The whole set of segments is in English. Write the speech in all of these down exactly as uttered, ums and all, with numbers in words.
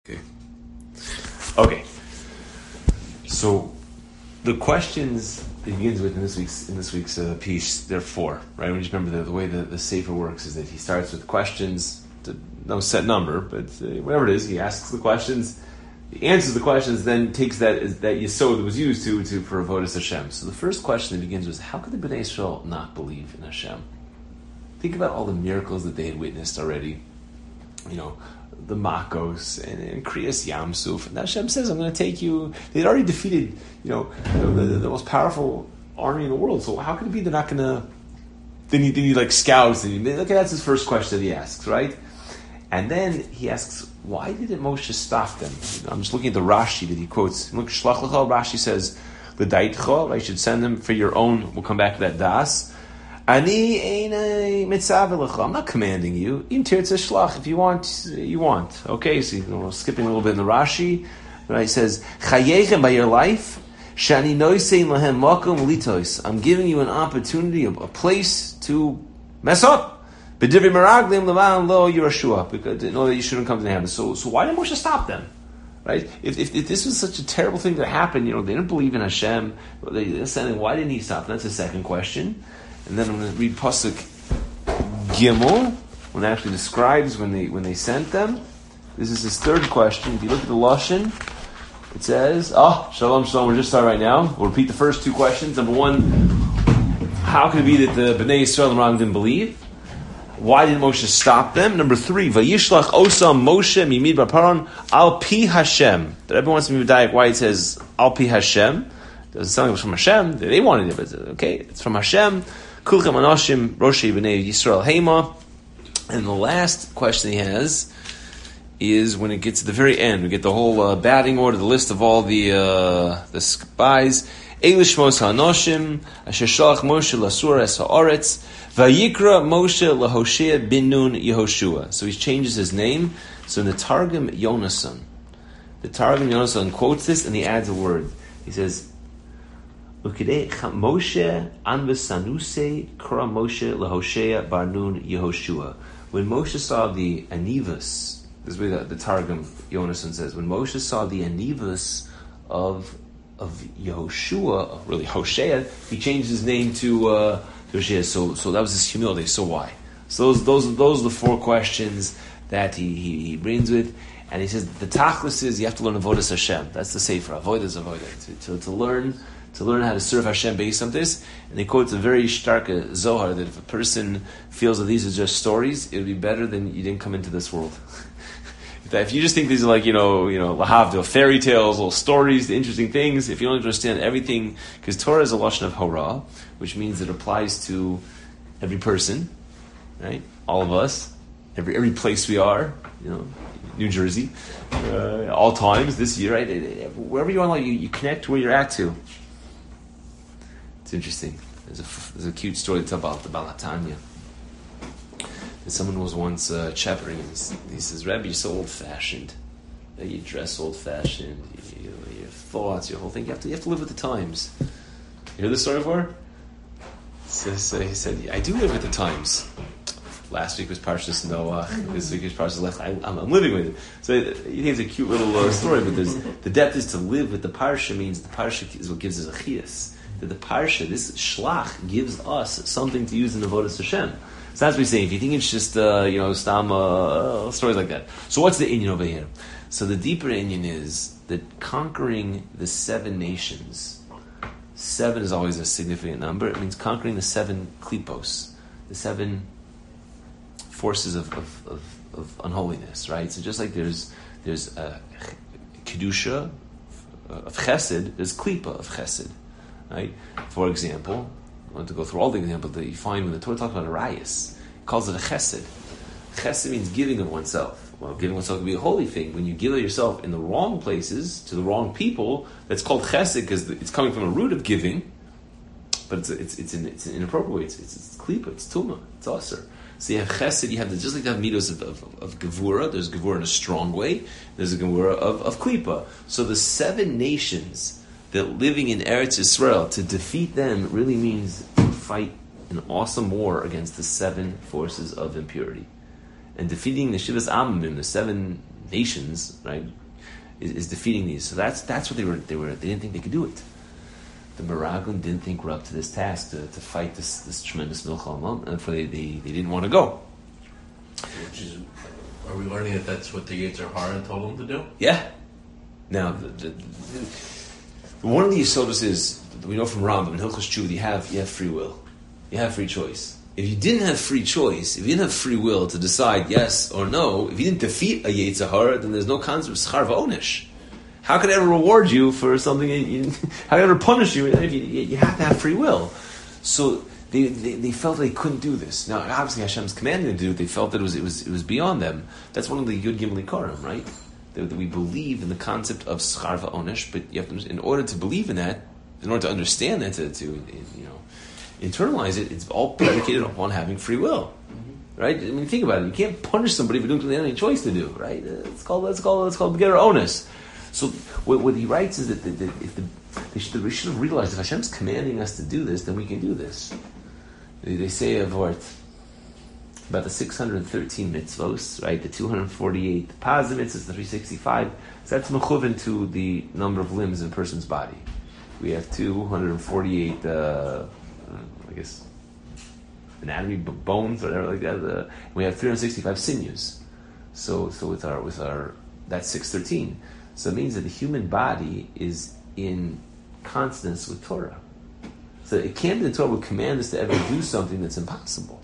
Okay. Okay. So the questions it begins with in this week's in this week's uh, piece, there are four, right? We just remember the, the way the, the Sefer works is that he starts with questions, to no set number, but uh, whatever it is, he asks the questions, he answers the questions, then takes that that yesod that was used to to for avodas Hashem. So the first question that begins was, how could the Bnei Yisrael not believe in Hashem? Think about all the miracles that they had witnessed already. You know, the Makos and, and Kriyas Yamsuf. And Hashem says, I'm going to take you. They'd already defeated, you know, the, the, the most powerful army in the world. So how could it be they're not going to? They need, they need like scouts. They need, okay, that's his first question that he asks, right? And then he asks, why didn't Moshe stop them? You know, I'm just looking at the Rashi that he quotes. Look, Shlach Lecha, Rashi says, L'daitcha, I should send them for your own. We'll come back to that das. Ani einay mitzav lecha. I'm not commanding you. Im tirtzeh shlach. If you want, you want. Okay, so you know, skipping a little bit in the Rashi, but he says, Chayechem, by your life, shani noisein lahem makom litos. I'm giving you an opportunity, a, a place to mess up. B'divrei meraglim levan lo Yehoshua, because they know that you shouldn't come to the heavens. So, so why did Moshe stop them? Right? If, if if this was such a terrible thing that happened, you know, they didn't believe in Hashem. They didn't say, why didn't he stop them? That's the second question. And then I'm going to read Pasuk Gimel, when it actually describes when they when they sent them. This is his third question. If you look at the Lashon, it says, oh, Shalom, Shalom, we're just starting right now. We'll repeat the first two questions. Number one, how could it be that the Bnei Yisrael and Ram didn't believe? Why did Moshe stop them? Number three, Vayishlach Osam Moshe Mimid Baparon Al Pi Hashem. That everyone wants to be medayek why it says Al Pi Hashem. Doesn't sound like it was from Hashem. They wanted it, but okay, it's from Hashem. Kulchem Anashim Roshei Bnei Yisrael Hema. And the last question he has is when it gets to the very end. We get the whole uh, batting order, the list of all the uh, the spies. Eilish Mos Hanoshim Asher Shalach Moshe Lasur Es Haaretz Vayikra Moshe LaHoshea Bin Nun Yehoshua. So he changes his name. So in the Targum Yonason, the Targum Yonason quotes this and he adds a word. He says, Moshe anvesanuse kra Moshe laHoshea bar Nun Yehoshua. When Moshe saw the anivus, this is what the, the Targum Yonason says. When Moshe saw the anivus of of Yehoshua, really Hoshea, he changed his name to uh, Hoshea. So, so that was his humility. So why? So those those those are the four questions that he he, he brings with. And he says the tachlis is you have to learn avodas Hashem. That's the sefer. Avodas avodah to, to to learn. To learn how to serve Hashem based on this. And he quotes a very stark Zohar that if a person feels that these are just stories, it would be better than you didn't come into this world. If you just think these are like, you know, you know, lahavdil, fairy tales, little stories, the interesting things, if you don't understand everything, because Torah is a lashon of hora, which means it applies to every person, right? All of us, every every place we are, you know, New Jersey, uh, all times, this year, right? Wherever you are, you, you connect to where you're at to. It's interesting. There's a, there's a cute story to tell about the Baal HaTanya. Someone was once uh, shepherding and he says, Rebbe, you're so old-fashioned. You dress old-fashioned. You, you, your thoughts, your whole thing. You have to, you have to live with the times. You heard this story before? So, so he said, I do live with the times. Last week was Parshas Noah. This week is Parshas Lech. I, I'm, I'm living with it. So you think it's a cute little uh, story, but there's, the depth is to live with the Parsha means the Parsha is what gives us a chiyas. That the Parsha, this Shlach, gives us something to use in the Avodas Hashem. So that's what we're saying. If you think it's just, uh, you know, stam, uh, stories like that. So what's the inyan over here? So the deeper inyan is that conquering the seven nations, seven is always a significant number. It means conquering the seven klipos, the seven forces of, of, of, of unholiness, right? So just like there's there's a kedusha of chesed, there's klipa of chesed, right? For example, I want to go through all the examples that you find when the Torah talks about arayas. It calls it a chesed. Chesed means giving of oneself. Well, giving oneself can be a holy thing. When you give of yourself in the wrong places, to the wrong people, that's called chesed because it's coming from a root of giving, but it's it's it's, in, it's inappropriate way. It's, it's, it's klipa, it's tuma, it's aser. So you have chesed, you have the, just like you have midos of, of, of gevura, there's gevura in a strong way, there's a gevura of, of klipa. So the seven nations that living in Eretz Yisrael, to defeat them really means to fight an awesome war against the seven forces of impurity. And defeating the Shivas Amamim, the seven nations, right, is, is defeating these. So that's that's what they were. They were. They didn't think they could do it. The Meraglim didn't think we're up to this task to, to fight this this tremendous milchama, and therefore they, they, they didn't want to go. Which is, are we learning that that's what the Yetzer Hara told them to do? Yeah. Now, the, the, the, one of the Yesodus is, we know from Rambam and Hilchos Tshuva, you have you have free will, you have free choice. If you didn't have free choice, if you didn't have free will to decide yes or no, if you didn't defeat a Yetzer Hara, then there's no concept of schar v'onish. How could I ever reward you for something? You, how could I ever punish you? You, you have to have free will. So they, they they felt they couldn't do this. Now, obviously, Hashem's commanding them to do it. They felt that it was it was it was beyond them. That's one of the Yud Gimel Ikarim, right? That, that we believe in the concept of schar v'onish, but you have to, in order to believe in that, in order to understand that, to, to you know, internalize it, it's all predicated upon having free will. Right? I mean, think about it. You can't punish somebody for doing something they don't have any choice to do. Right? It's called it's called it's called begetter onus. So what, what he writes is that, that, that if the, they should, we should have realized if Hashem's commanding us to do this, then we can do this. They, they say a word about the six hundred thirteen mitzvos, right? The two hundred forty-eight positive mitzvos, the three hundred sixty-five. So that's mechuven to the number of limbs in a person's body. We have two hundred forty-eight, uh, I guess, anatomy bones, whatever like that. Uh, we have three hundred sixty-five sinews. So, so with our with our that's six hundred thirteen. So it means that the human body is in consonance with Torah. So it can't be the Torah would command us to ever do something that's impossible.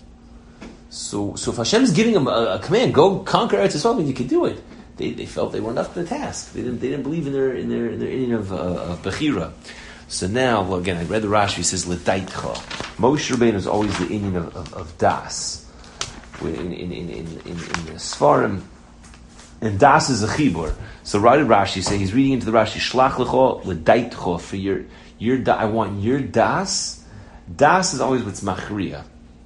So, so if Hashem is giving them a, a command, go conquer Eretz Yisrael, and you can do it. They, they felt they weren't up to the task. They didn't. They didn't believe in their in their in their inning of, uh, of Bechira. So now, well, again, I read the Rashi. He says L'daitcha. Moshe Rabbeinu is always the inning of, of, of das. In in in in in, in the Sfarim. And das is a chibur. So right at Rashi, say he's reading into the Rashi, Shlach lecho l'daitcho, for your your da, I want your das. Das is always what's machriya.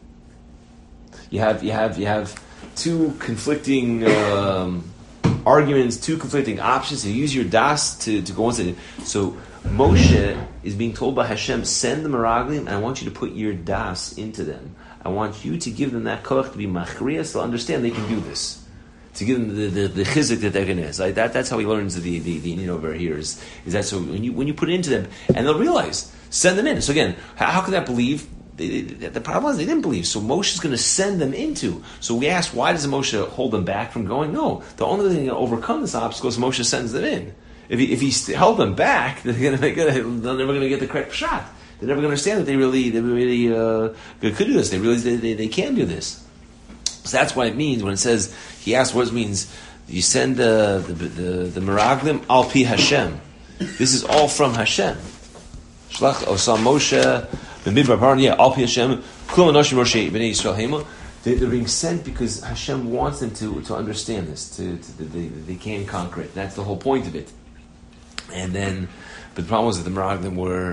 You have you have you have two conflicting um, arguments, two conflicting options. You use your das to, to go on to. So Moshe is being told by Hashem, send the Meraglim, and I want you to put your das into them. I want you to give them that koch to be machriya, so they'll understand they can do this. To give them the the, the chizik that they're going to. Like that, that's how he learns the the, the you know, over here is, is that so when you when you put it into them and they'll realize, send them in. So again, how, how can that believe? They, they, the problem is they didn't believe. So Moshe is going to send them into. So we asked, why does Moshe hold them back from going? No, the only thing to overcome this obstacle is Moshe sends them in. If he if he held them back, they're going to make it, they're never going to get the correct shot. They're never going to understand that they really they really uh, could do this. They realize they, they they can do this. So that's what it means when it says, he asked what it means, you send the the the, the Meraglim al pi Hashem. This is all from Hashem. Shlach osam Moshe b'midbar paran, yeah, al pi Hashem, kul anoshim Moshe b'nei Yisrael hema. They're being sent because Hashem wants them to, to understand this, to, to they, they can conquer it. That's the whole point of it. And then, but the problem was that the Meraglim were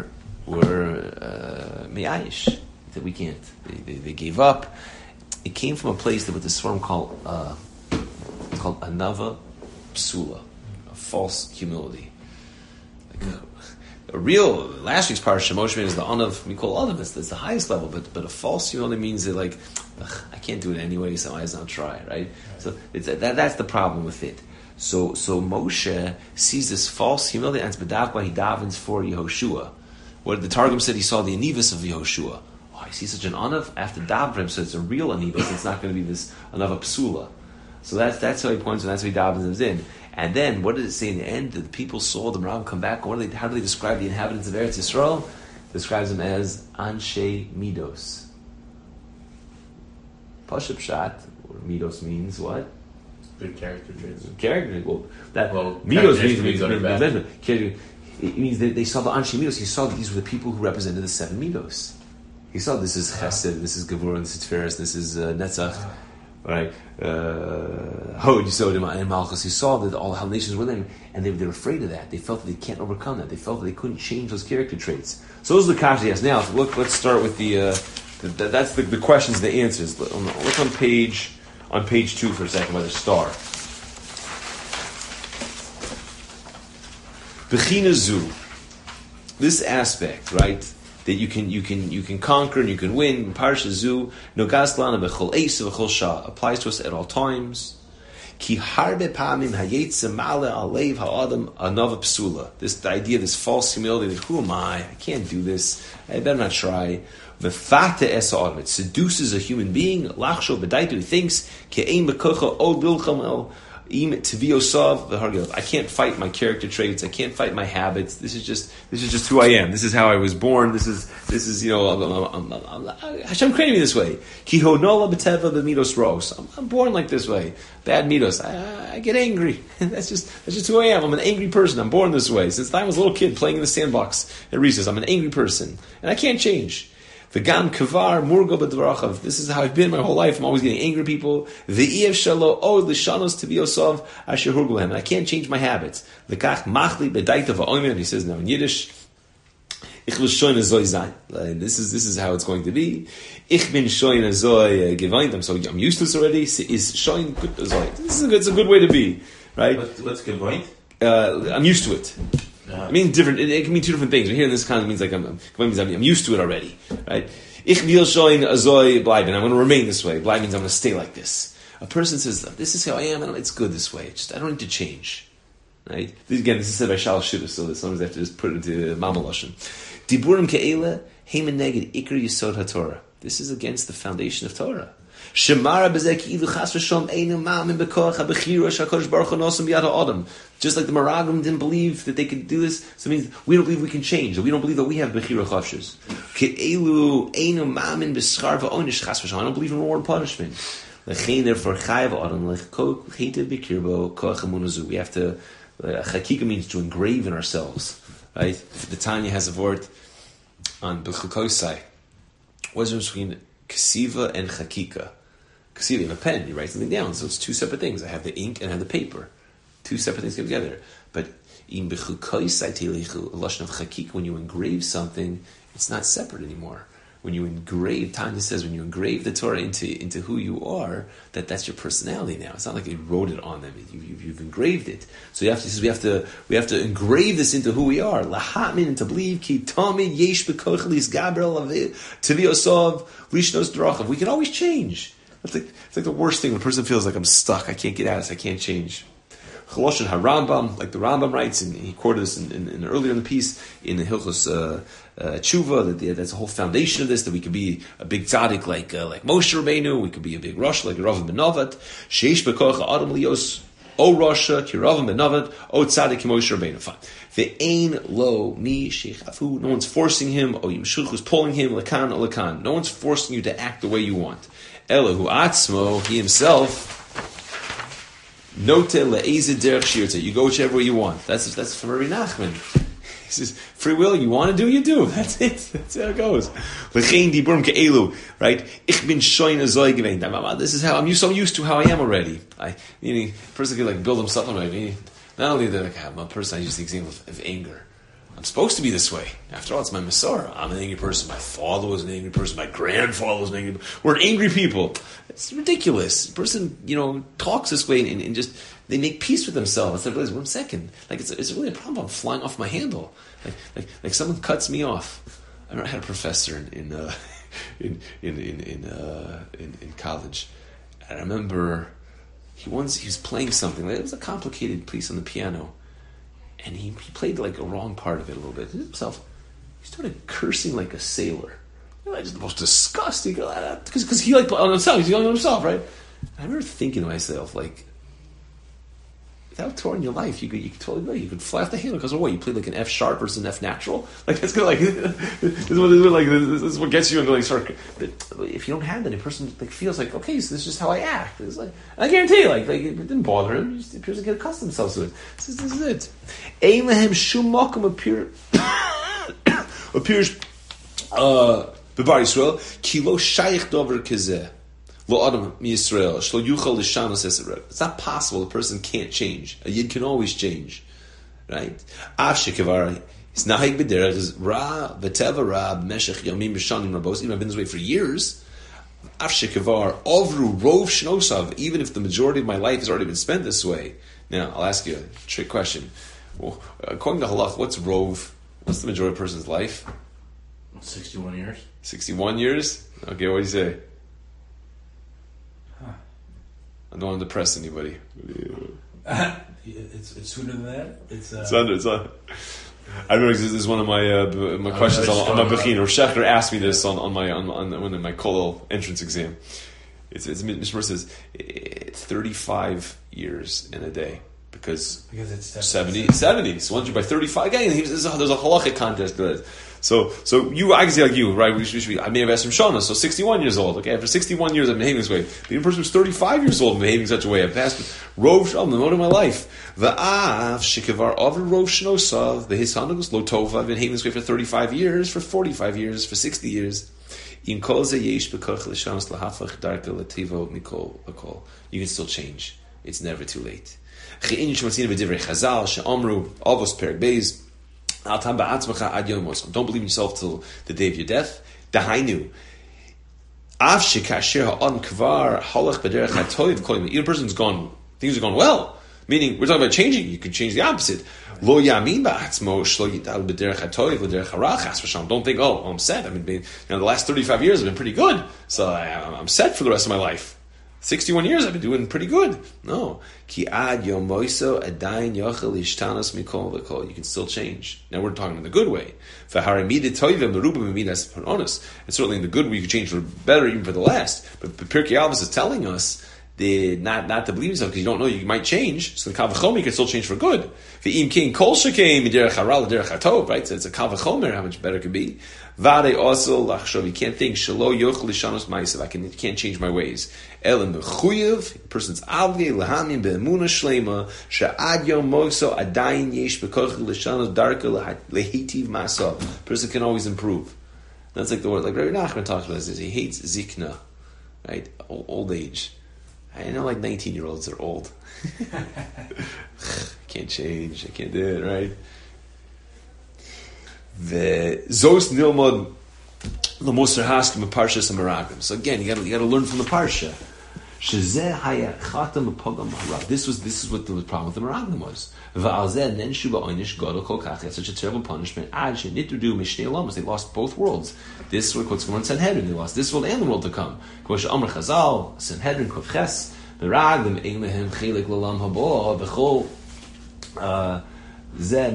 were me'ayish, uh, that we can't. They, they, they gave up. It came from a place that what the Swarm called uh, called anava psula, a false humility. Like a, a real last week's parsha, Moshe is the anav. We call anav. It's, it's the highest level, but but a false humility means that like I can't do it anyway, so I just not try. Right? So it's, that that's the problem with it. So so Moshe sees this false humility, and it's bedavka he davens for Yehoshua. What the Targum said, he saw the anivus of Yehoshua. I see such an anav after davrim, so it's a real aniva. So it's not going to be this anava psula. So that's that's how he points, and that's how he davens in. And then what did it say in the end? That the people saw the Meraglim come back. What do they? How do they describe the inhabitants of Eretz Yisrael? It describes them as anshe midos. Pashup shat, or midos means what? Good character traits. Character. Well, that well, midos means, means, means, means, means it means that they saw the anshe midos. He saw that these were the people who represented the seven midos. He saw this is Chesed, this is Gevurah, this is Tiferes, this is uh, Netzach, right? Hod, Yisodim, and Malchus. He saw that all how nations were them, and they, they were afraid of that. They felt that they can't overcome that. They felt that they couldn't change those character traits. So those are the kasha he has. Now, look, let's start with the, uh, the, the that's the, the questions, the answers. Look on page on page two for a second by the star. Bechina zu, this aspect, right? That you can you can you can conquer and you can win. Parsha zu nogas lana bechol eisa bechol shah applies to us at all times. Ki harbe pamim hayetze male alev ha'adam anava psula. This the idea, this false humility. That, who am I? I can't do this. I better not try. V'fate es ha'adam. It seduces a human being. Lachsho b'daitu. He thinks ke'ein b'kocha od bilcham el. I can't fight my character traits. I can't fight my habits. This is just this is just who I am. This is how I was born. This is this is you know I'm, I'm, I'm, I'm, Hashem created me this way. I'm, I'm born like this way. Bad midos. I, I get angry. That's just that's just who I am. I'm an angry person. I'm born this way. Since the time I was a little kid playing in the sandbox at recess, I'm an angry person, and I can't change. V'gam kavar murgo b'dvarachav. This is how I've been my whole life. I'm always getting angry at people. V'iev shalo od l'shanos tibiyosov asher hurgu lehem. I can't change my habits. V'kach machli b'daita v'omer. He says now in Yiddish, ich will shoyn azoy zayn. This is this is how it's going to be. Ich bin shoyn azoy geweint. I'm so I'm used to this already. Is shoyn good azoy. This is a good, it's a good way to be, right? What's, what's geweint? Uh, I'm used to it. I mean, different. It, it can mean two different things. Here, in this kind of means like I'm, I'm, I'm used to it already, right? Ich will shoyn azoy bleiben. I'm going to remain this way. Bleiben means I'm going to stay like this. A person says, "This is how I am, and it's good this way. Just I don't need to change." Right? This, again, this is said by Shal Shidduch, so sometimes I have to just put it into Mama Lashon. Diburim ke'ela heimen neged ikar yisod haTorah. This is against the foundation of Torah. Shemara bezek ilu chas v'shom einu ma'amin bekoach ha'bechira sh'HaKadosh Baruch Hu nosem b'yad ha'adam. Just like the Meraglim didn't believe that they could do this, so it means we don't believe we can change. That we don't believe that we have bechira chafshus. Ke'elu einu ma'amin b'schar v'onish chas v'shom. I don't believe in reward and punishment. Lechein therefore chayav ha'adam lechko heitev b'kirbo koach ha'munazu. We have to. Uh, Chakika means to engrave in ourselves. Right? The Tanya has a word on b'chukosai. What's the difference between kesiva and chakika? Kesiva, you have a pen, you write something down, so it's two separate things. I have the ink and I have the paper. Two separate things come together. But in b'chukosai telichu, a lashon of chakika, when you engrave something, it's not separate anymore. When you engrave, Tanya says, when you engrave the Torah into, into who you are, that that's your personality now. It's not like you wrote it on them; you, you, you've engraved it. So you have to, he says, we have to, we have to engrave this into who we are. Lahatmin, and to believe ki tamid yesh b'kochlis gabriel tiviyosov lishnos derachav. We can always change. It's like it's like the worst thing when a person feels like I'm stuck. I can't get out of this. I can't change. Choloshin HaRambam, like the Rambam writes, and he quoted this in, in, in earlier in the piece in the Hilchos uh, uh, Tshuva, that the, that's the whole foundation of this, that we could be a big tzaddik like uh, like Moshe Rabbeinu, we could be a big Rosh like Rav ben Novat, Sheish B'koach Adam Lios, O Rasha, Ki Rav ben Novat, O tzaddik Ki Moshe Rabbeinu. Fine. Ve'ein lo mi shechafu. No one's forcing him. O Yimshuch who's pulling him. Lakan o lakan. No one's forcing you to act the way you want. Elahu atzmo, he himself. Note le'ezid derech shirta. You go whichever way you want. That's that's from Rabbi Nachman. He says, free will, you want to do, you do. That's it. That's how it goes. L'chein diburim ke'elu. Right? Ich bin shoyn azoy gewein. This is how, I'm so used to how I am already. I, meaning, a person can like build himself up. I mean, not only that, like, I'm a person, I use the example of, of anger. I'm supposed to be this way. After all, it's my Masorah. I'm an angry person. My father was an angry person. My grandfather was an angry person. We're angry people. It's ridiculous. A person, you know, talks this way and, and just, they make peace with themselves. They realize, one second, like it's, it's really a problem. I'm flying off my handle. Like, like, like someone cuts me off. I remember I had a professor in, in, uh, in, in, in, in, uh, in, in college. And I remember he once, he was playing something. It was a complicated piece on the piano. And he, he played like a wrong part of it a little bit. Himself, he started cursing like a sailor. You know, just the most disgusting. Because he like on himself, he's yelling on himself, right? And I remember thinking to myself, like, without touring your life, you could you could totally you could fly off the handle because of what you played like an F sharp versus an F natural. Like that's gonna like this is what like this is what gets you into like start. But if you don't have that, a person like feels like okay, so this is just how I act. It's like I guarantee you, like like it didn't bother him. He just appears to get accustomed themselves to it. This is, this is it. Ein lehem shum makom appear appears uh bebar Yisrael kilo shaykh dover kazeh. It's not possible. A person can't change. A yid can always change, right? Even I've been this way for years. Even if the majority of my life has already been spent this way. Now, I'll ask you a trick question. Well, according to halach, what's rov? What's the majority of a person's life? Sixty-one years. Sixty-one years. Okay, what do you say? I don't want to depress anybody. it's it's sooner than that. It's uh, it's under. It's under. I remember this is one of my uh, my questions on, on my Bechin. Or Shechter asked me this on, on my on, on, on my Kollel entrance exam. It's it's Mister says it's thirty-five years in a day because because it's seventy, seventy. So once you by thirty-five, again, there's a, there's a halachic contest to it. So so you I can say like you right. We should, we should be, I may have asked from Shana. So sixty-one years old. Okay, after sixty-one years, I've been behaving this way. The person who's thirty-five years old and behaving such a way. I've passed Rov Shalom the mode of my life. Va'av shikavar over Rov Shnosav the Hisanagos Lotova. I've been behaving this way for thirty-five years, for forty-five years, for sixty years. In kol ze yesh bekoch l'shanos lahafach darka lativo mikol akol. You can still change. It's never too late. Che'in shematzina b'divrei Chazal she'amru avos perek beis. Don't believe in yourself till the day of your death. Dahainu. Either person's gone, things are going well. Meaning, we're talking about changing. You could change the opposite. Don't think, oh, I'm set. I mean, you know, the last thirty-five years have been pretty good, so I, I'm set for the rest of my life. sixty-one years I've been doing pretty good. No. Ki ad yomoiso adayin yochel ishtanos mikol v'kol. You can still change. Now we're talking in the good way. V'haramida toivim meruba memidas paronis. And certainly in the good way you can change for better even for the last. But Pirkei Avos is telling us the, not, not to believe yourself because you don't know you might change. So the Kal V'chomer can still change for good. V'im king kol shekein miderech hara l'derech hatov. Right? So it's a Kal V'chomer how much better it could be. Vade also lachshov. You can't think shelo yochel lishanos ma'asav. I can can't change my ways. Elam mechuyev. Person's avge lahamim be'emuna shlema she'ad yom moso adayin yesh bekoch lishanos darka lehitiv ma'asav. Person can always improve. That's like the word like Rabbi Nachman talks about this. He hates zikna, right? Old, old age. I know like nineteen year olds are old. Can't change. I can't do it, right? The Zos Nilmod Lamoser Haskim of Parshas Meraglim. So again, you got you got to learn from the parsha. Shezeh Haya Chatam Pogam Harav. This was this is what the problem with the Meraglim was. Va'alzeh Nen Shuba Oynish Gadol Kol Kach. That's such a terrible punishment. Ad Shenitrudu Mishnei Olamas. They lost both worlds. This was what's going on Sanhedrin. They lost this world and the world to come. Kosh Amr Chazal Sanhedrin Kovches Meraglim Eiglehem Chelik Lalam Habo Bechol. Because they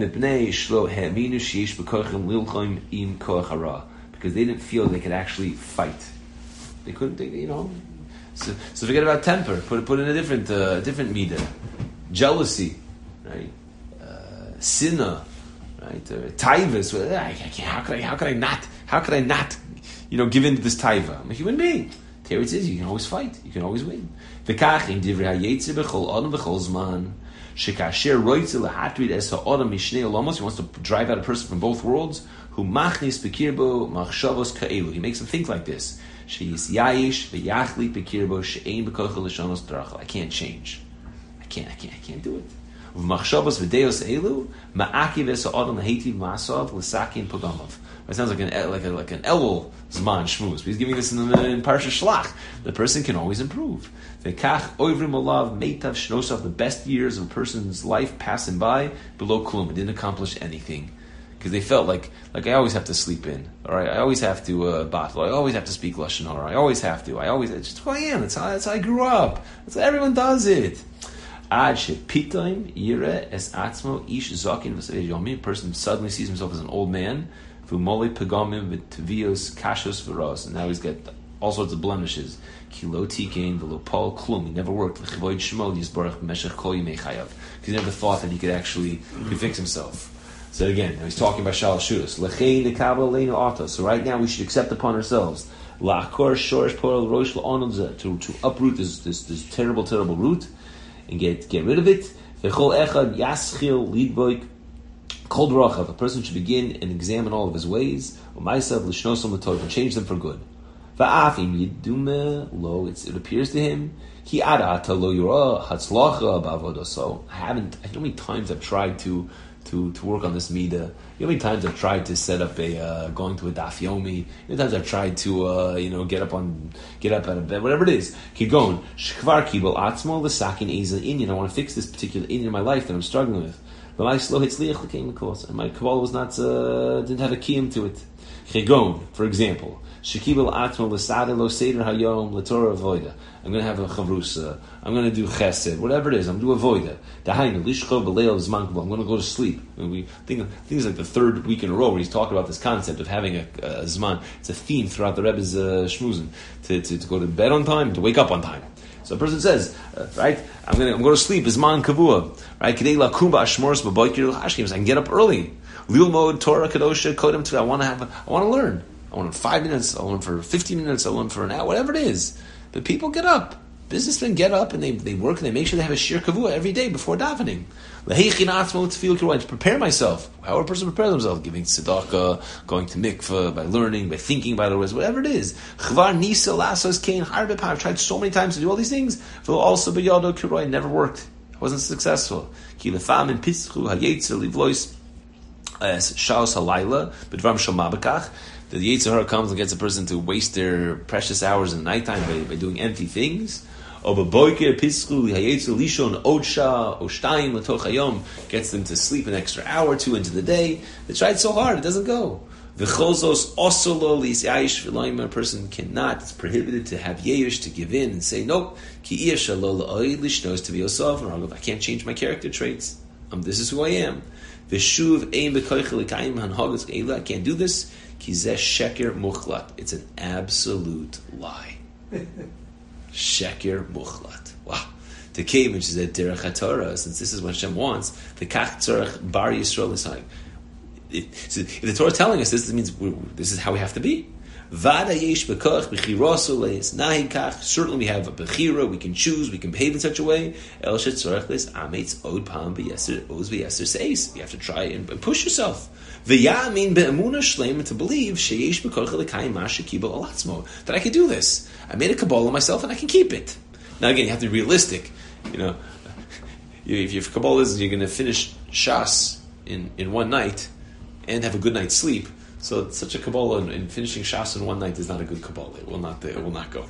didn't feel they could actually fight. They couldn't, they, you know. So, so forget about temper. Put put in a different uh, different midah. Jealousy, right? Uh, sinna, right? Uh, taivas. Well, I, I can't, how could I? How could I not? How could I not? You know, give in to this taiva. I'm a human being. Teretz is you can always fight. You can always win. V'kach im divrei hayetzer b'chol adam b'chol zman. Shekasher roitze lehatrid es ha'odam mishnei olamos. He wants to drive out a person from both worlds. Who machnis bekirbo machshavos ka'elu. He makes them think like this. Sheyis yayish v'yachli bekirbo she'ein b'kochel l'shanos drachal. I can't change. I can't. I can't. I can't do it. V'machshavos v'deos elu ma'akiv es ha'odam lehetiv ma'asav l'sakin pogamav. It sounds like an like a, like an Elul Zman Shmuz. He's giving this in, the, in Parsha Shlach. The person can always improve. V'kach oivrim olav meitav shnosav. The best years of a person's life passing by below klum. It didn't accomplish anything because they felt like like I always have to sleep in. All right, I always have to uh, battle. I always have to speak lashon hara. I always have to. I always. It's just who I am. That's how, that's how I grew up. That's how everyone does it. Ad shepitoim yire es atzmo ish zakin v'savei yomi. A person suddenly sees himself as an old man. V'moli pegamim v'tvios kashos v'ros, and now he's got all sorts of blemishes. Kilo tikein v'lopal klum. He never worked. L'chivoid shmo yisbarach b'meshech kol yimei chayav. Because he never thought that he could actually could fix himself. So again, now he's talking about shal shudas. L'chein nekabel leinu ata. So right now we should accept upon ourselves la'akor shorish poel rosh la'onod to to uproot this this this terrible terrible root and get get rid of it. V'chol echad yaschil lidboik. Kol brachav, a person should begin and examine all of his ways, and change them for good. Lo, it appears to him, I haven't, I know how many times I've tried to to, to work on this midah. You know how many times I've tried to set up a uh, going to a daf yomi. You know how many times I've tried to uh, you know get up on get up out of bed, whatever it is. Keep going. Shkvar kibel atzmo l'sakin eza inyan. I want to fix this particular inyan in my life that I'm struggling with. But my slow hitzliach came the course, and my kabbalah was not uh, didn't have a kiyum to it. Chegon, for example, shekibel atmo l'sade lo seder hayom l'torah avoida. I'm going to have a chavrusa. I'm going to do chesed, whatever it is. I'm going to do avoida. Dahainu lishchov b'leil zman kabbalah. I'm going to go to sleep. And we think I think it's like the third week in a row where he's talking about this concept of having a, a zman. It's a theme throughout the Rebbe's uh, shmuzin to, to to go to bed on time, to wake up on time. So a person says, uh, right, I'm going to I'm going to sleep, Zman Kavua, right? Kedei lakum ba'ashmores b'boker l'hashkim, so I can get up early. Lilmod Torah kadosha kodem to I want to have, a, I want to learn. I want to five minutes. I want for fifteen minutes. I want for an hour, whatever it is. But people get up. Businessmen get up and they, they work and they make sure they have a shir kavua every day before davening. To prepare myself. How a person prepares himself, giving tzedakah, going to mikveh, by learning, by thinking, by the words, whatever it is. I've tried so many times to do all these things. Also, it never worked. I wasn't successful. The Yetzer Hara comes and gets a person to waste their precious hours in the nighttime by, by doing empty things. Gets them to sleep an extra hour or two into the day. They tried so hard, it doesn't go. A person cannot, it's prohibited to have yesh, to give in and say, nope, I can't change my character traits. Um, this is who I am. I can't do this. It's an absolute lie. Sheker muchlat. Wow. The cave, which is a derech haTorah, since this is what Hashem wants, the kach tzarech bar Yisrael is like. If the Torah is telling us this, this means this is how we have to be. Vada yesh bekoch b'chirasu leis nahi kach. Certainly we have a bechira, we can choose, we can behave in such a way. El shetzorech leis ametz od pam b'yeser oz b'yeser seis. You have to try and push yourself. V'yamin be'emuna shleim, to believe sheyesh bekoch lekayim masha kibel alatzmo, that I can do this. I made a kabbalah myself and I can keep it. Now again, you have to be realistic. You know, if your kabbalah is you're going to finish Shas in, in one night and have a good night's sleep, so such a kabbalah and, and finishing Shas in one night is not a good kabbalah. It will not. It will not go.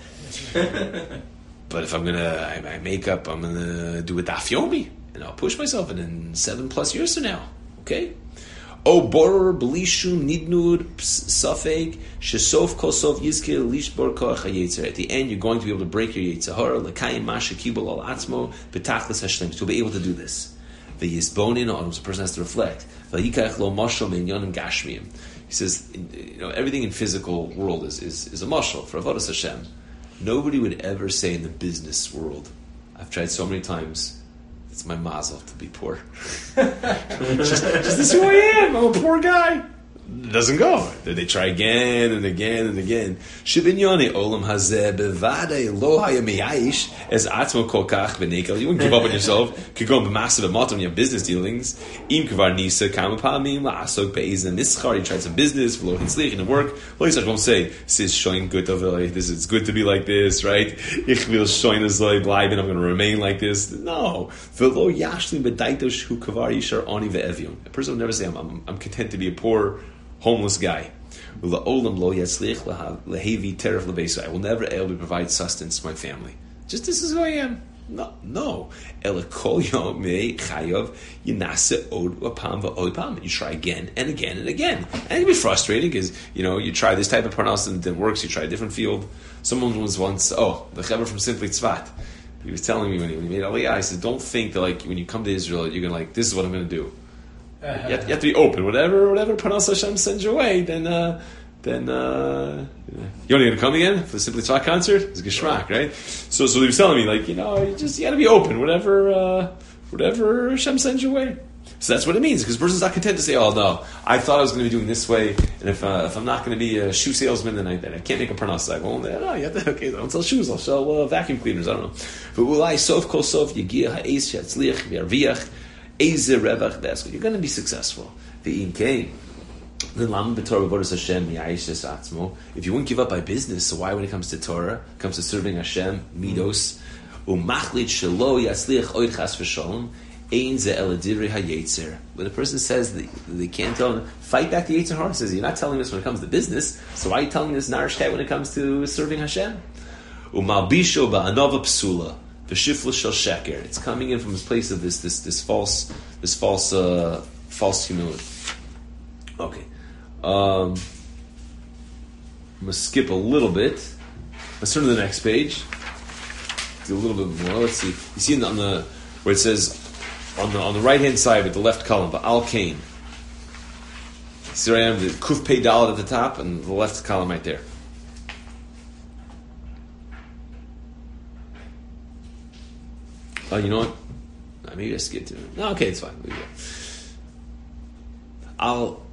But if I'm gonna, I, I make up. I'm gonna do a daf yomi, and I'll push myself. And in seven plus years from now, okay. O borer belishum nidnud safek shesof kosov yizke lishbor koach hayetzer. At the end, you're going to be able to break your yetzer hara lekayim masha kibul al atzmo betachlis hashlem. To be able to do this, the yisbonin on the person has to reflect. Vayikach lo mashal min yonim gashmiyim. He says, you know, everything in physical world is is, is a mashal for avodas Hashem. Nobody would ever say in the business world, I've tried so many times. It's my mazel to be poor. just, just this is who I am. I'm a poor guy. It doesn't go. They try again and again and again. Shibinyone olam hazeh bevadei lo hayamiyayish as atzmo kolkach v'nekel. You wouldn't give up on yourself. Could go massive amount on your business dealings. Im kvar nisa kamapamim la'asok be'ezem nischar. You tried some business, v'lo hitzlich, and work. Well, you won't say, this is showing good of like this. It's good to be like this, right? Ich will showing as like bleiben. I'm going to remain like this. No. V'lo yashlim bedaitosh hu kavar yishar ani ve'evion. A person would never say, I'm, I'm, I'm content to be a poor, homeless guy. I will never be able to provide sustenance to my family. Just this is who I am. No, no. You try again and again and again. And it can be frustrating because, you know, you try this type of parnas and it works, you try a different field. Someone was once, oh, the Chaver from Simply Tzvat. He was telling me when he, when he made Aliyah, I said, don't think that like when you come to Israel, you're going to like, this is what I'm going to do. You have, you have to be open. Whatever, whatever Parnas Hashem sends your way, then, uh, then uh, you're only going to come again for the Simply Tzvah concert. It's a geschmack, right? So, so he was telling me, like, you know, you just you got to be open. Whatever, uh, whatever Hashem sends your way. So that's what it means. Because the person's not content to say, "Oh no, I thought I was going to be doing this way, and if uh, if I'm not going to be a shoe salesman, then I, then I can't make a Parnas." Like, well, no, you have to. Okay, I don't sell shoes. I'll sell uh, vacuum cleaners. I don't know. But ulai sof kol sof yegiah ha'es she'atzliach v'yarviach. You're going to be successful. If you wouldn't give up by business, so why when it comes to Torah, it comes to serving Hashem, midos, when a person says that they can't tell him, fight back the Yetzer Hara, says, you're not telling us when it comes to business, so why are you telling us narishkeit when it comes to serving Hashem? B'shifla shel sheker. It's coming in from this place of this this this false this false uh, false humility. Okay, um, I'm gonna skip a little bit. Let's turn to the next page. Do a little bit more. Let's see. You see on the where it says on the on the right hand side with the left column, the Al Kain. See where I am, the Kuf Pei Dalet at the top, and the left column right there. Oh, you know what? Uh, maybe I skipped it. No, okay, it's fine. Al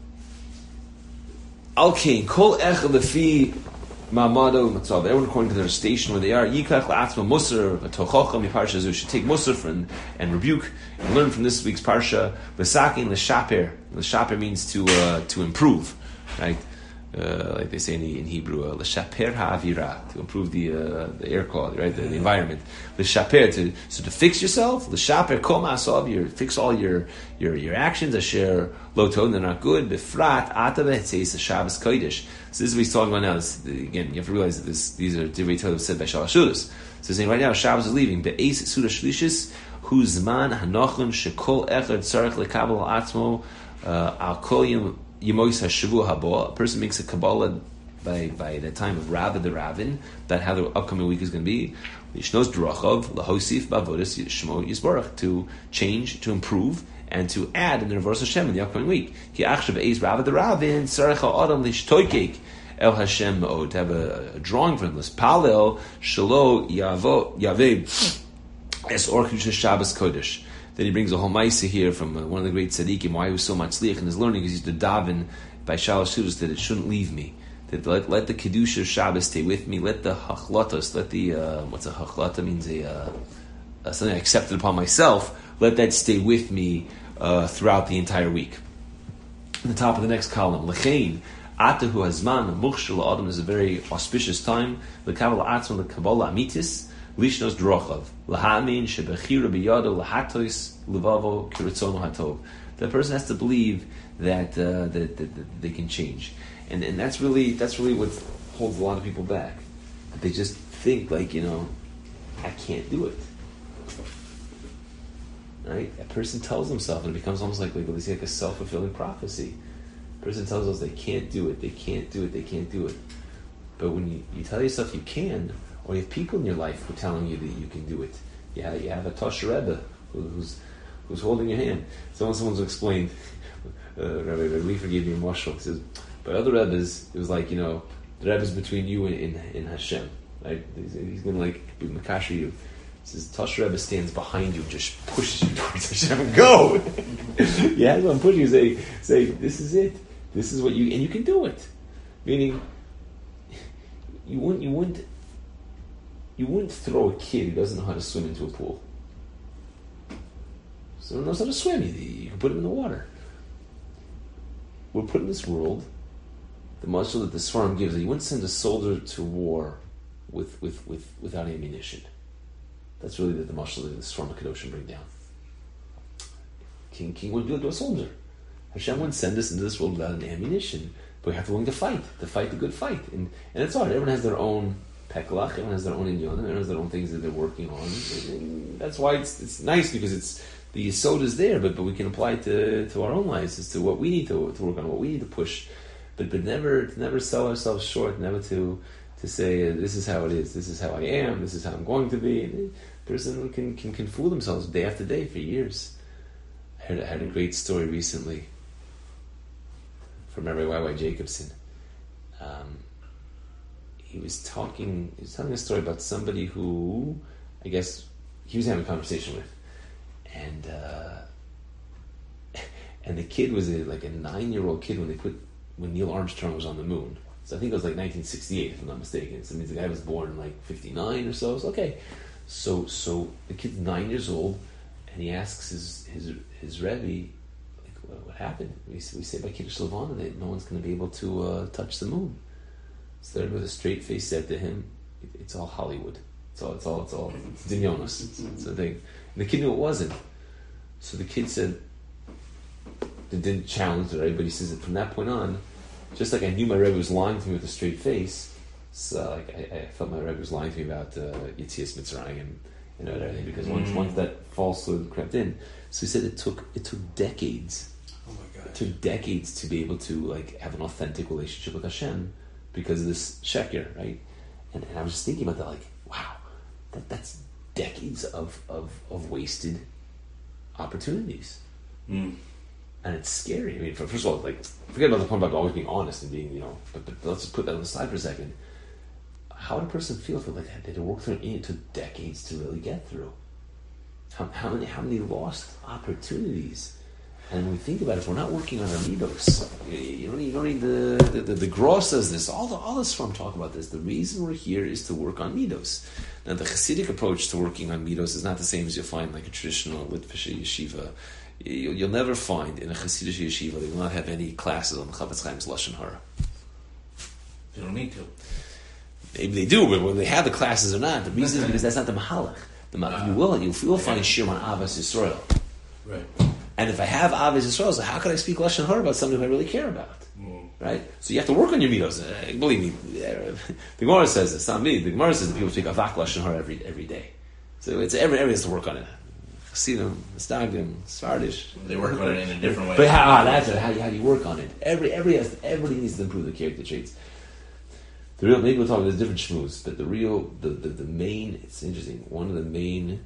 Al Kain Kol Echad Lefi Ma'amado Matzav. Everyone according to their station where they are. Yikach la'atzma Musar v'tochocham miparsha zu. Should take Musar and, and rebuke and learn from this week's parsha. V'sakin l'shaper. L'shaper means to uh, to improve, right? Uh, like they say in, in Hebrew, l'shaper ha'avira, to improve the uh, the air quality, right? The, the environment. L'shaper, to so to fix yourself. L'shaper kol ma'asav, your fix all your your your actions. Asher lo tov, they're not good. B'frat atave, it says the Shabbos kodesh. So this is what he's talking about now. This, again, you have to realize that this, these are divrei Torah said by Shalosh Shudas. So he's saying right now, Shabbos is leaving. Be'ez Suda Shlishis, hu zman hanochon shekol echad tzarech lekabel atzmo al kol yemois hashavu habo. A person makes a Kabbalah by by the time of Rav the Ravin, that how the upcoming week is going to be. Lishnos drachov lahosif bavodas shmo yisborach, to change, to improve, and to add in the reverse Hashem in the upcoming week. Ki achshav eis Rav the Ravin tzarech ha'adam lishtoikek el Hashem ma'od, to have a, a drawing from this. Palel shelo yavo yaveh es or kedusha Shabbos kodesh. Then he brings a whole ma'aseh here from uh, one of the great tzaddikim, why he was so much tzliach in his learning, because he used to daven by Shalosh Shudas that it shouldn't leave me. That let, let the kedusha of Shabbos stay with me. Let the hachlatos, let the uh, what's a hachlata means a uh, uh, something I accepted upon myself. Let that stay with me uh, throughout the entire week. In the top of the next column, lechein atahu hazman muchshel adam is a very auspicious time. The kabbalah atzma, the kabbalah amitis. Lishnos drochav lahamin shebechira biyado lahatois levavo kiritzono hatov. The person has to believe that, uh, that, that, that they can change, and and that's really that's really what holds a lot of people back. That they just think like, you know, I can't do it. Right? A person tells himself, and it becomes almost like like, like a self-fulfilling prophecy. A person tells us they can't do it, they can't do it, they can't do it. But when you, you tell yourself you can, or you have people in your life who are telling you that you can do it. You have, you have a Tosh Rebbe who, who's who's holding your hand. Someone someone's explained, uh, Rabbi Leifer gave me a mashal. He says, but other Rebbes, it was like, you know, the Rebbe's between you and, and, and Hashem. Right? He's, he's going to like be Makasha you. He says, Tosh Rebbe stands behind you, just pushes you towards Hashem. Go! Yeah, that's what I'm pushing you. Say, say, this is it. This is what you, and you can do it. Meaning, you wouldn't, you wouldn't, You wouldn't throw a kid who doesn't know how to swim into a pool. So he knows how to swim. You, you can put him in the water. We're put in this world, the mashal that the Sfarim gives, that you wouldn't send a soldier to war with, with, with without ammunition. That's really the, the mashal that the Sfarim Kedoshim bring down. King King wouldn't do it to a soldier. Hashem wouldn't send us into this world without an ammunition, but we have to be willing to fight, to fight the good fight. And and it's hard. Everyone has their own peklach, everyone has their own inyon, everyone has their own things that they're working on. And that's why it's it's nice, because it's the yesod is there, but but we can apply it to, to our own lives as to what we need to, to work on, what we need to push. But but never to never sell ourselves short, never to to say uh, this is how it is, this is how I am, this is how I'm going to be. And the person can, can can fool themselves day after day for years. I heard I heard a great story recently from Rabbi Y Y Jacobson. Um, He was talking. He was telling a story about somebody who, I guess, he was having a conversation with, and uh, and the kid was a, like a nine-year-old kid when they put when Neil Armstrong was on the moon. So I think it was like nineteen sixty-eight, if I'm not mistaken. So it means the guy was born in like fifty-nine or so. It's okay. So so the kid's nine years old, and he asks his his his Rebbe, like, what, what happened? We we say by Kiddush Levana that no one's going to be able to uh, touch the moon. So with a straight face said to him, it, "It's all Hollywood. It's all. It's all. It's all. It's dinyonos. It's, it's a thing." And the kid knew it wasn't. So the kid said, "It didn't challenge it, right?" But he says that from that point on, just like I knew my Rebbe was lying to me with a straight face, so like I, I felt my Rebbe was lying to me about uh, Yetzias Mitzrayim, you know, and everything, because once Mm. once that falsehood crept in, so he said it took it took decades. Oh my It gosh. took decades to be able to like have an authentic relationship with Hashem because of this sheker, right? And, and I was just thinking about that, like, wow, that that's decades of of, of wasted opportunities. Mm. And it's scary. I mean, for, first of all, like, forget about the point about always being honest and being, you know, but, but let's just put that on the side for a second. How would a person feel if like they had to work through it, it took decades to really get through? How, how many how many lost opportunities? And when we think about it, if we're not working on our midos, you, you don't need, you don't need the the, the, the Gross says this. All the all this from talk about this. The reason we're here is to work on midos. Now, the Hasidic approach to working on midos is not the same as you'll find like a traditional Litvish yeshiva. You, you'll never find in a Hasidic yeshiva they will not have any classes on the Chavetz Chaim's Lashon Hara. You don't need to. Maybe they do, but when they have the classes or not, the reason is because that's not the mahalach. The ma- you will you will find shir on Avos Yisrael. Right. And if I have Avos Yisrael, so how can I speak Lashon Hara about something I really care about? Mm. Right? So you have to work on your midos. Uh, believe me, uh, the Gemara says it's not me. The Gemara says that people speak Avak Lashon Hara every every day. So it's every area has to work on it. Chassidim, Stagdim, Svardish. They work on it in a different way. But how, that's it. How, how do you work on it? Every every has, everybody needs to improve the character traits. The real, maybe we'll talk about different shmooze, but the real, the, the, the main, it's interesting, one of the main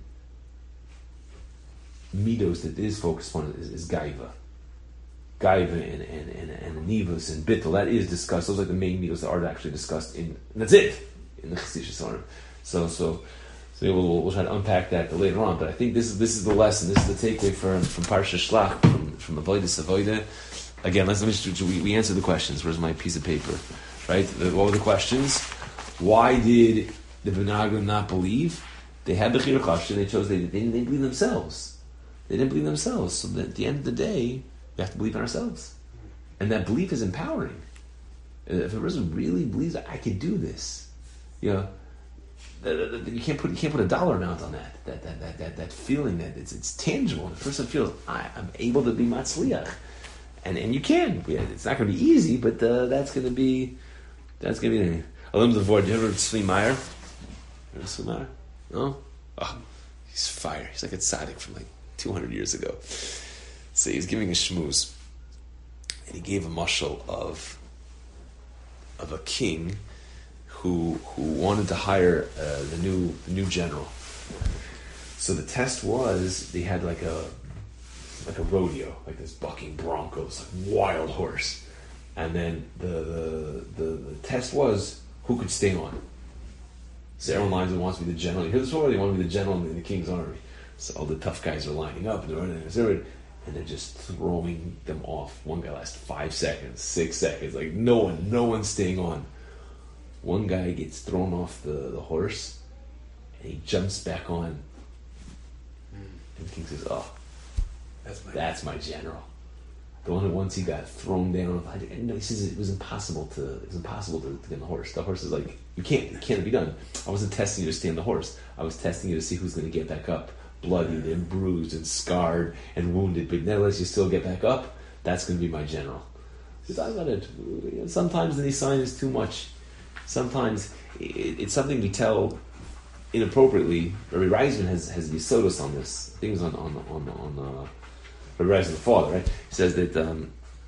midos that is focused on is, is gaiva. Gaiva and, and, and, and nivus and bittul, that is discussed. Those are the main midos that are actually discussed in, and that's it, in the Chassidish Sarim. So, so, so we'll, we'll, we'll try to unpack that later on, but I think this is this is the lesson, this is the takeaway from, from Parsha Shlach, from, from Avodas Avodah. Again, let's, let me just, we, we answer the questions. Where's my piece of paper? Right? The, what were the questions? Why did the Benagrim not believe? They had the Chir Chashin, they chose, they, they, didn't, they didn't believe themselves. They didn't believe themselves. So that at the end of the day, we have to believe in ourselves. And that belief is empowering. If a person really believes that I can do this, you know, you can't put you can't put a dollar amount on that. That that that that, that feeling that it's it's tangible. The person feels I, I'm able to be matzliach, and and you can. It's not going to be easy, but uh, that's going to be that's going to be. Alim Devor, you ever heard Tzvi Meyer? Ever Tzvi Meyer? No. Oh, he's fire. He's like a tzaddik from like two hundred years ago. So he's giving a shmooze, and he gave a mashal of of a king who who wanted to hire uh, the new the new general. So the test was they had like a like a rodeo, like this bucking bronco, this like wild horse, and then the the, the the test was who could stay on. So everyone lines up wants to be the general. You hear the story? They want to be the general in the king's army. So all the tough guys are lining up and they're running and and they're just throwing them off. One guy lasts five seconds, six seconds. Like no one, no one's staying on. One guy gets thrown off the, the horse and he jumps back on. And the king says, "Oh, That's my. that's my general." The one who once he got thrown down. I didn't know, he says it was impossible to it was impossible to, to get on the horse. The horse is like, you can't, it can't be done. I wasn't testing you to stay on the horse. I was testing you to see who's going to get back up, bloodied and bruised and scarred and wounded. But nevertheless, you still get back up. That's going to be my general. We talk about it. Sometimes the sign is too much. Sometimes it, it's something we tell inappropriately. Rabbi Reisman has has Yisodos on this. I think it was on on on on. Uh, Rabbi Reisman, the father, right? He says that um,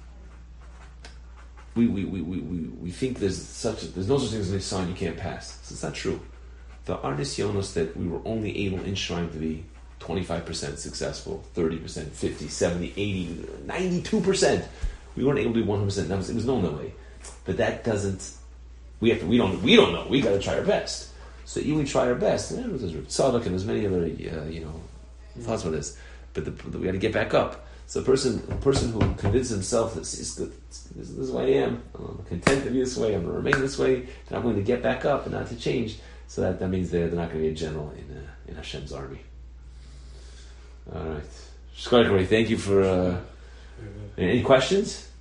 we, we, we, we, we we think there's such a, there's no such thing as a sign you can't pass. So it's not true. There are nisyonos that we were only able in Shrine to be twenty-five percent successful, thirty percent, fifty, seventy, eighty, ninety-two percent. We weren't able to do one hundred percent. That was, it was known that way. But that doesn't. We have to. We don't. We don't know. We got to try our best. So even we try our best. Yeah, there's Tzadok and there's many other uh, you know thoughts about this. But the, the, we got to get back up. So a person, a person who convinces himself that this is good, this, this is who I am. I'm content to be this way. I'm going to remain this way. And I'm going to get back up and not to change. So that, that means they're, they're not going to be a general in uh, in Hashem's army. All right, Shkoyach, thank you for. Uh, any questions?